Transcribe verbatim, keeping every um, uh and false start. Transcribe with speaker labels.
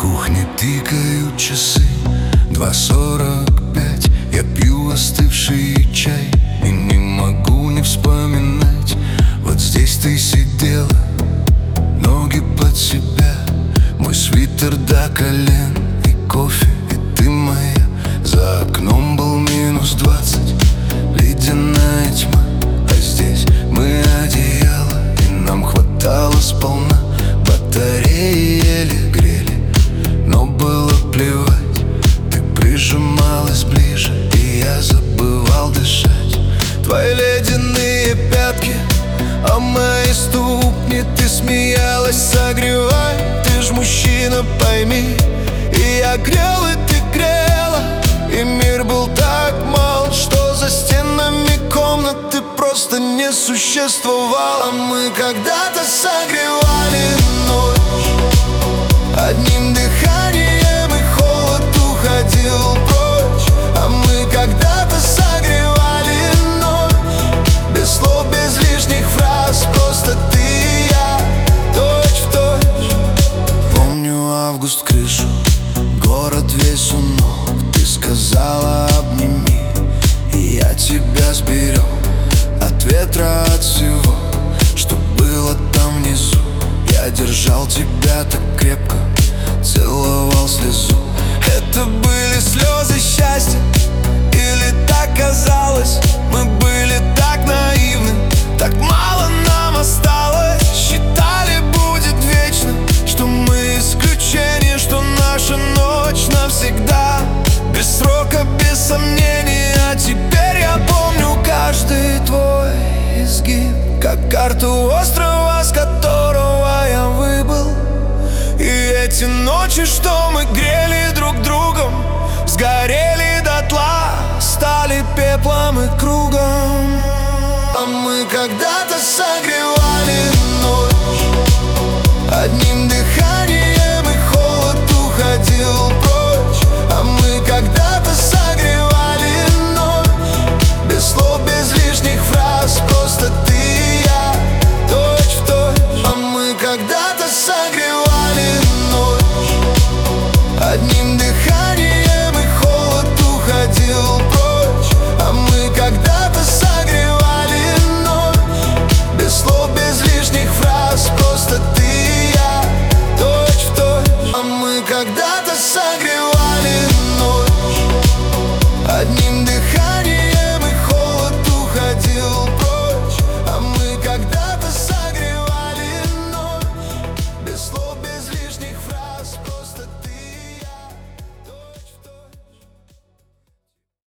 Speaker 1: кухне тикают часы, два сорок пять. Я пью остывший чай и не могу не вспоминать. Вот здесь ты сидела, ноги под себя, мой свитер до колен и кофе, и ты моя. За окном был минус двадцать, ледяная тьма, а здесь мы одеяло, и нам хватало сполна. Батареи еле грели, но было плевать. Ты прижималась ближе, и я забывал дышать. Твои ледяные пятки, а мои ступни. Ты смеялась, согревай, ты ж мужчина, пойми. И я грел, и ты грела, и мир был так мал, что за стенами комнаты просто не существовало. Мы когда-то согревали ночь одним дыханием, и холод уходил прочь. А мы когда-то согревали ночь без слов, без лишних фраз, просто ты и я, точь в точь. Помню август, крышу, город весь у ног. Ты сказала, обними, и я тебя сберег от ветра, от всего, что было там внизу. Я держал тебя так крепко, целовал слезу. Это были слезы счастья, или так казалось? Мы были так наивны, так мало нам осталось. Считали, будет вечно, что мы исключение, что наша ночь навсегда, без срока, без сомнений. А теперь я помню каждый твой изгиб, как карту острова, с которого я выбыл. И эти ночи, что мы грели,